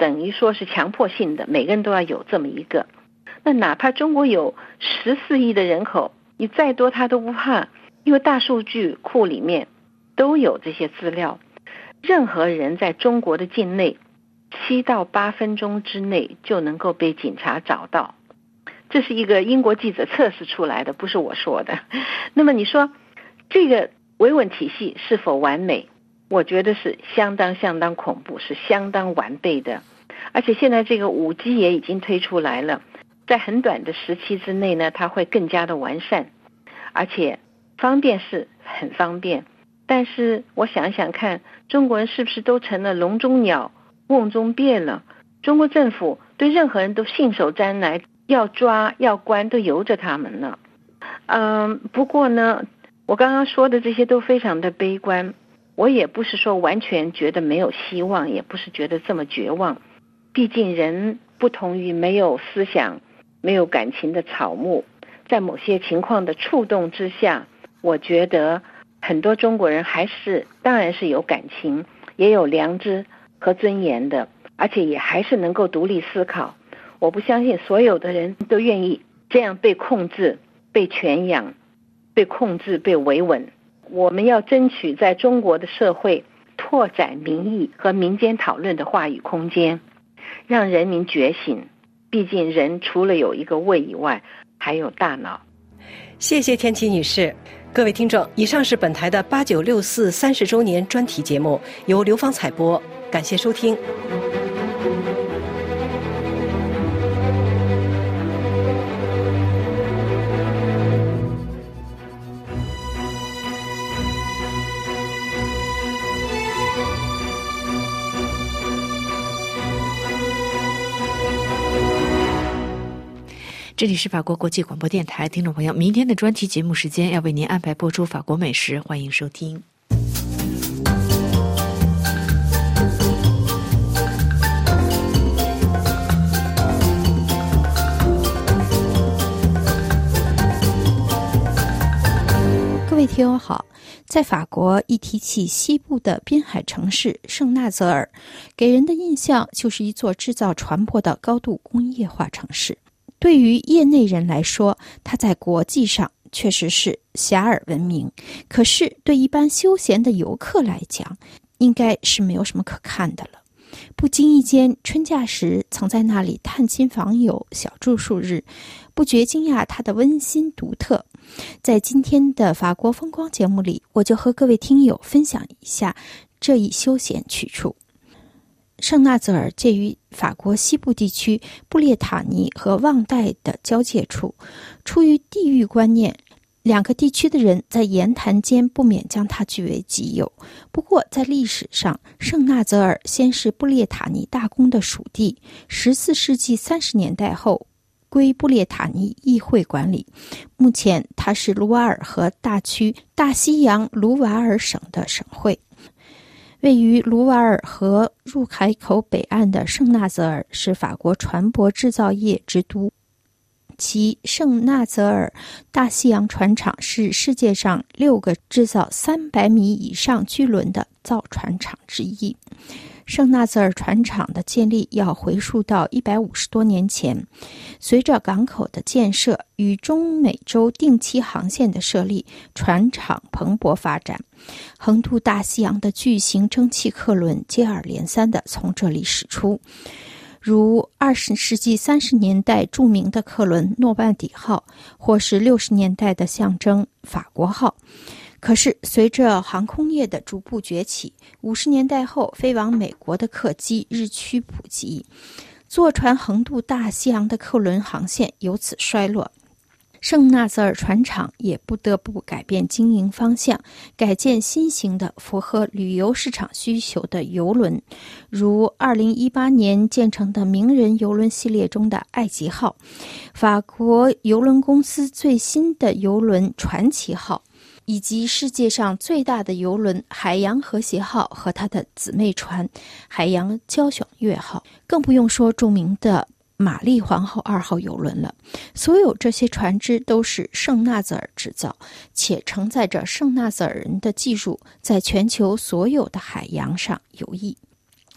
等于说是强迫性的，每个人都要有这么一个。那哪怕中国有十四亿的人口，你再多他都不怕，因为大数据库里面都有这些资料。任何人在中国的境内七到八分钟之内就能够被警察找到，这是一个英国记者测试出来的，不是我说的。那么你说这个维稳体系是否完美？我觉得是相当相当恐怖，是相当完备的。而且现在这个 五 G 也已经推出来了，在很短的时期之内呢，它会更加的完善，而且方便是很方便。但是我想想看，中国人是不是都成了笼中鸟瓮中鳖了？中国政府对任何人都信手拈来，要抓要关都由着他们了。嗯，不过呢，我刚刚说的这些都非常的悲观，我也不是说完全觉得没有希望，也不是觉得这么绝望。毕竟人不同于没有思想没有感情的草木，在某些情况的触动之下，我觉得很多中国人还是当然是有感情，也有良知和尊严的，而且也还是能够独立思考。我不相信所有的人都愿意这样被控制、被圈养、被控制、被维稳。我们要争取在中国的社会拓展民意和民间讨论的话语空间，让人民觉醒。毕竟人除了有一个胃以外，还有大脑。 谢谢天琪女士。各位听众，以上是本台的八九六四三十周年专题节目，由刘芳采播，感谢收听。 这里是法国国际广播电台，听众朋友，明天的专题节目时间要为您安排播出法国美食，欢迎收听。 各位听友好，在法国一提起西部的滨海城市圣纳泽尔，给人的印象就是一座制造船舶的高度工业化城市。对于业内人来说，它在国际上确实是遐迩闻名，可是对一般休闲的游客来讲，应该是没有什么可看的了。不经意间，春假时曾在那里探亲访友，小住数日，不觉惊讶它的温馨独特。在今天的法国风光节目里，我就和各位听友分享一下这一休闲去处。圣纳泽尔介于法国西部地区布列塔尼和旺代的交界处，出于地域观念，两个地区的人在言谈间不免将它据为己有。不过在历史上，圣纳泽尔先是布列塔尼大公的属地，十四世纪三十年代后归布列塔尼议会管理。目前它是卢瓦尔河大区大西洋卢瓦尔省的省会。位于卢瓦尔河入海口北岸的圣纳泽尔是法国船舶制造业之都，其圣纳泽尔大西洋船厂是世界上六个制造三百米以上巨轮的造船厂之一。圣纳泽尔船厂的建立要回溯到一百五十多年前，随着港口的建设与中美洲定期航线的设立，船厂蓬勃发展，横渡大西洋的巨型蒸汽客轮接二连三地从这里驶出，如二十世纪三十年代著名的客轮诺曼底号，或是六十年代的象征法国号。可是随着航空业的逐步崛起，五十年代后飞往美国的客机日趋普及，坐船横渡大西洋的客轮航线由此衰落。圣纳泽尔船厂也不得不改变经营方向，改建新型的符合旅游市场需求的邮轮，如二零一八年建成的名人邮轮系列中的爱吉号，法国邮轮公司最新的邮轮传奇号，以及世界上最大的邮轮海洋和谐号和它的姊妹船海洋交响乐号，更不用说著名的玛丽皇后二号邮轮了。所有这些船只都是圣纳泽尔制造，且承载着圣纳泽尔人的技术，在全球所有的海洋上游弋。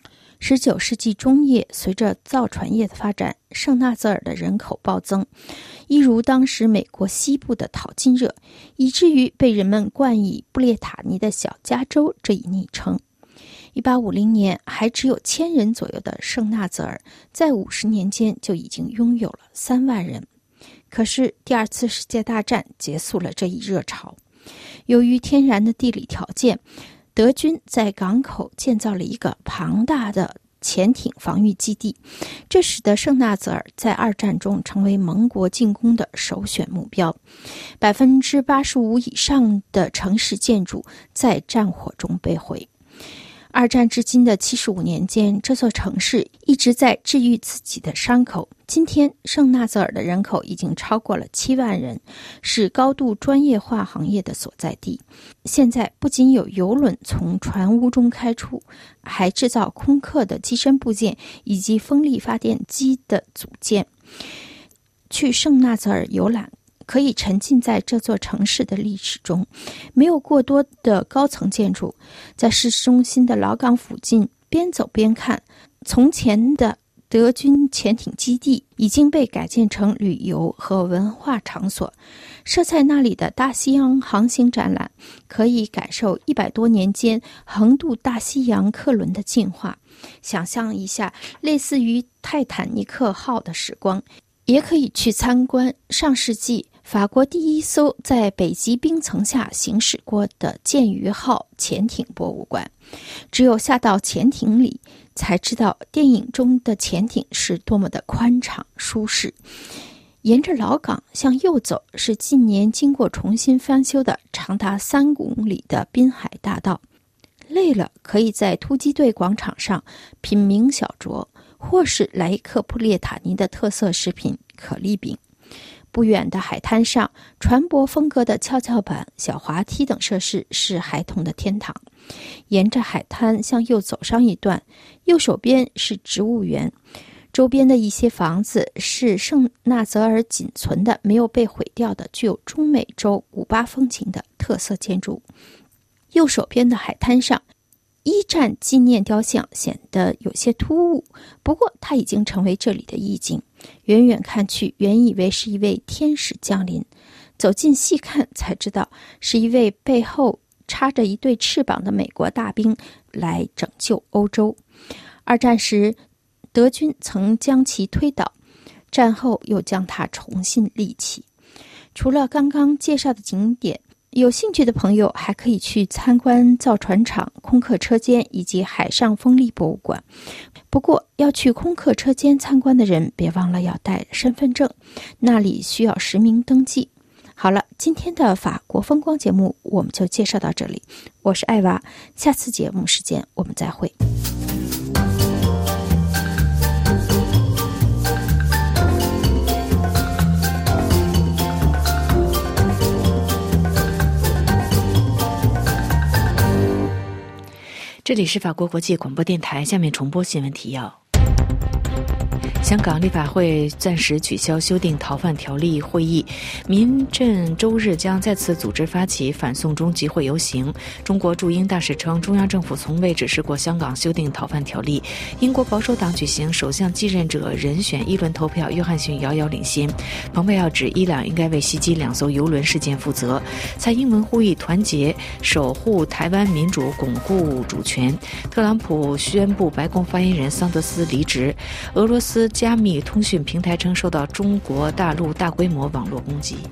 十九世纪中叶，随着造船业的发展，圣纳泽尔的人口暴增，一如当时美国西部的淘金热，以至于被人们冠以布列塔尼的小加州这一昵称。一八五零年还只有千人左右的圣纳泽尔，在五十年间就已经拥有了三万人。可是第二次世界大战结束了这一热潮，由于天然的地理条件，德军在港口建造了一个庞大的潜艇防御基地，这使得圣纳泽尔在二战中成为盟国进攻的首选目标。百分之八十五以上的城市建筑在战火中被毁。二战至今的七十五年间，这座城市一直在治愈自己的伤口。今天，圣纳泽尔的人口已经超过了七万人，是高度专业化行业的所在地。现在不仅有邮轮从船坞中开出，还制造空客的机身部件以及风力发电机的组件。去圣纳泽尔游览，可以沉浸在这座城市的历史中，没有过多的高层建筑。在市中心的老港附近，边走边看，从前的德军潜艇基地已经被改建成旅游和文化场所。设在那里的大西洋航行展览，可以感受一百多年间横渡大西洋客轮的进化，想象一下类似于泰坦尼克号的时光。也可以去参观上世纪法国第一艘在北极冰层下行驶过的剑鱼号潜艇博物馆。只有下到潜艇里，才知道电影中的潜艇是多么的宽敞舒适。沿着老港向右走，是近年经过重新翻修的长达三公里的滨海大道。累了，可以在突击队广场上品茗小酌，或是来一克布列塔尼的特色食品可丽饼。不远的海滩上，船舶风格的跷跷板、小滑梯等设施是孩童的天堂。沿着海滩向右走上一段，右手边是植物园，周边的一些房子是圣纳泽尔仅存的、没有被毁掉的、具有中美洲古巴风情的特色建筑。右手边的海滩上，一战纪念雕像显得有些突兀，不过它已经成为这里的意境。远远看去，原以为是一位天使降临，走近细看才知道是一位背后插着一对翅膀的美国大兵来拯救欧洲。二战时，德军曾将其推倒，战后又将它重新立起。除了刚刚介绍的景点，有兴趣的朋友还可以去参观造船厂、空客车间以及海上风力博物馆。不过，要去空客车间参观的人，别忘了要带身份证，那里需要实名登记。好了，今天的法国风光节目我们就介绍到这里。我是艾娃，下次节目时间我们再会。 这里是法国国际广播电台，下面重播新闻提要。香港立法会暂时取消修订逃犯条例会议，民阵周日将再次组织发起反送中集会游行。中国驻英大使称，中央政府从未指示过香港修订逃犯条例。英国保守党举行首相继任者人选一轮投票，约翰逊遥遥领先。蓬佩奥指伊朗应该为袭击两艘邮轮事件负责。蔡英文呼吁团结，守护台湾民主，巩固主权。特朗普宣布白宫发言人桑德斯离职。俄罗斯加密通讯平台称受到中国大陆大规模网络攻击。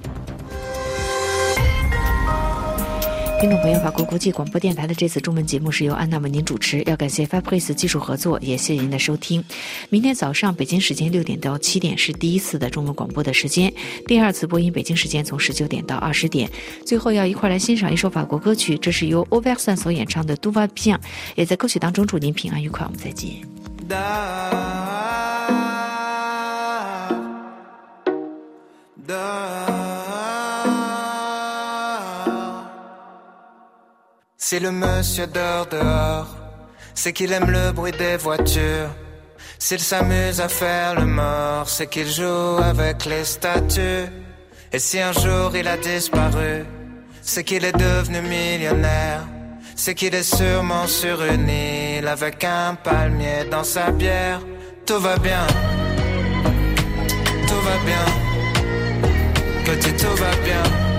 听众朋友，法国国际广播电台的这次中文节目是由安娜为您主持，要感谢 Fabrice 技术合作，也谢谢您的收听。明天早上北京时间六点到七点是第一次的中文广播的时间，第二次播音北京时间从十九点到二十点。最后要一块来欣赏一首法国歌曲，这是由 Overson 所演唱的 Tout va bien， 也在歌曲当中祝您平安愉快，我们再见。 Si le monsieur dort dehors, c'est qu'il aime le bruit des voitures. S'il s'amuse à faire le mort, c'est qu'il joue avec les statues. Et si un jour il a disparu, c'est qu'il est devenu millionnaire. C'est qu'il est sûrement sur une île Camille avec un palmier dans sa bière. Tout va bien, tout va bien, petit tout va bien,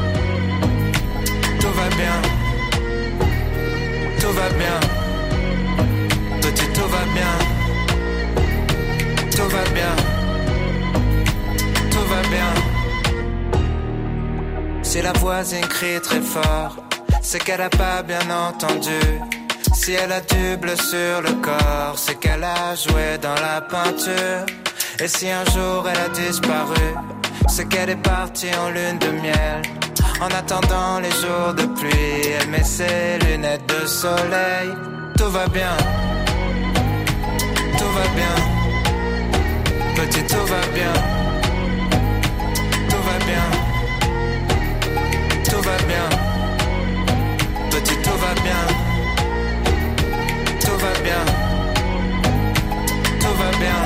tout va bien, tout va bien, petit tout va bien, tout va bien, tout va bien. Si la voisine crie très fort, c'est qu'elle a pas bien entendu. Si elle a du bleu sur le corps, c'est qu'elle a joué dans la peinture. Et si un jour elle a disparu, c'est qu'elle est partie en lune de miel. En attendant les jours de pluie, elle met ses lunettes de soleil. Tout va bien, tout va bien, petit tout va bien, tout va bien, tout va bien, petit tout va bien. Tout va bien, tout va bien.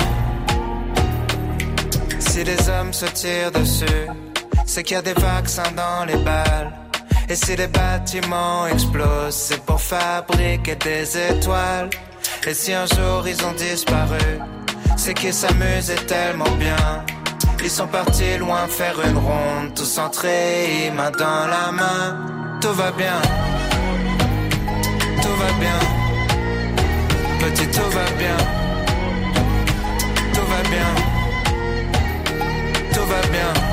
Si les hommes se tirent dessus, c'est qu'il y a des vaccins dans les balles. Et si les bâtiments explosent, c'est pour fabriquer des étoiles. Et si un jour ils ont disparu, c'est qu'ils s'amusaient tellement bien. Ils sont partis loin faire une ronde, tous entrés, main dans la main. Tout va bien, tout va bien. Petit tout va bien, tout va bien, tout va bien.